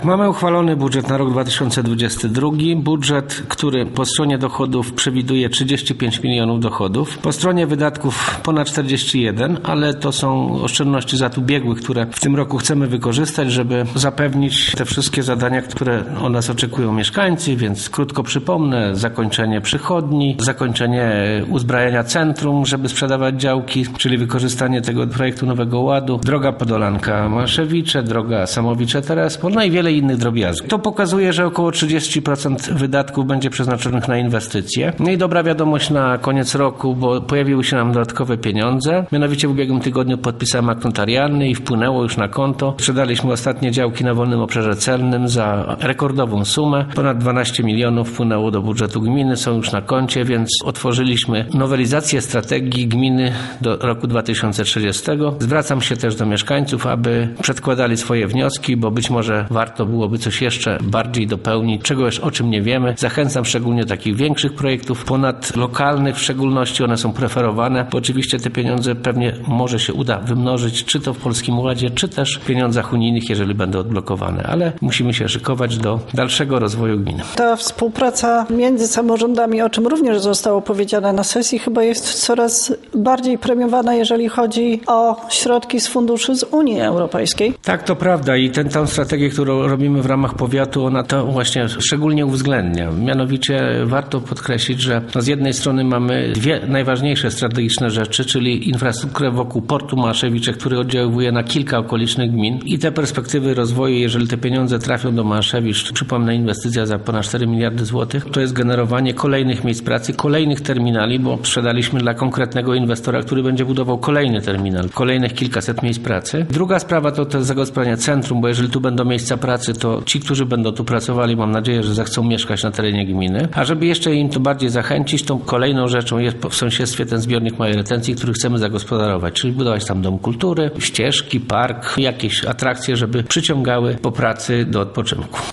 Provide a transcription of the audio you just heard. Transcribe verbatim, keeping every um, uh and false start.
Mamy uchwalony budżet na rok dwa tysiące dwudziesty drugi. Budżet, który po stronie dochodów przewiduje trzydzieści pięć milionów dochodów. Po stronie wydatków ponad czterdzieści jeden, ale to są oszczędności z lat ubiegłych, które w tym roku chcemy wykorzystać, żeby zapewnić te wszystkie zadania, które od nas oczekują mieszkańcy, więc krótko przypomnę, zakończenie przychodni, zakończenie uzbrajania centrum, żeby sprzedawać działki, czyli wykorzystanie tego projektu Nowego Ładu, droga Podolanka-Maszewicze, droga Samowicze-Terespol, no i wiele innych drobiazgów. To pokazuje, że około trzydzieści procent wydatków będzie przeznaczonych na inwestycje. No i dobra wiadomość na koniec roku, bo pojawiły się nam dodatkowe pieniądze. Mianowicie w ubiegłym tygodniu podpisałem akt notarialny i wpłynęło już na konto. Sprzedaliśmy ostatnie działki na wolnym obszarze celnym za rekordową sumę. Ponad dwanaście milionów wpłynęło do budżetu gminy, są już na koncie, więc otworzyliśmy nowelizację strategii gminy do roku dwa tysiące trzydziestego. Zwracam się też do mieszkańców, aby przedkładali swoje wnioski, bo być może warto byłoby coś jeszcze bardziej dopełnić, czegoś o czym nie wiemy. Zachęcam szczególnie do takich większych projektów, ponad lokalnych w szczególności, one są preferowane, bo oczywiście te pieniądze pewnie może się uda wymnożyć, czy to w Polskim Ładzie, czy też w pieniądzach unijnych, jeżeli będą odblokowane, ale musimy się szykować do dalszego rozwoju gminy. Ta współpraca między samorządami, o czym również zostało powiedziane na sesji, chyba jest coraz bardziej premiowana, jeżeli chodzi o środki z funduszy z Unii Europejskiej. Tak, to prawda i ten, tę strategię, którą robimy w ramach powiatu, ona to właśnie szczególnie uwzględnia. Mianowicie warto podkreślić, że no z jednej strony mamy dwie najważniejsze strategiczne rzeczy, czyli infrastrukturę wokół portu Maszewicze, który oddziałuje na kilka okolicznych gmin i te perspektywy rozwoju, jeżeli te pieniądze trafią do Maszewicz, przypomnę, inwestycja za ponad cztery miliardy złotych, to jest generowanie kolejnych miejsc pracy, kolejnych terminali, bo sprzedaliśmy dla konkretnego inwestora, który będzie budował kolejny terminal, kolejnych kilkaset miejsc pracy. Druga sprawa to to zagospodarowanie centrum, bo jeżeli tu będą miejsca pracy, to ci, którzy będą tu pracowali, mam nadzieję, że zechcą mieszkać na terenie gminy. A żeby jeszcze im to bardziej zachęcić, tą kolejną rzeczą jest w sąsiedztwie ten zbiornik małej retencji, który chcemy zagospodarować, czyli budować tam dom kultury, ścieżki, park, jakieś atrakcje, żeby przyciągały po pracy do odpoczynku.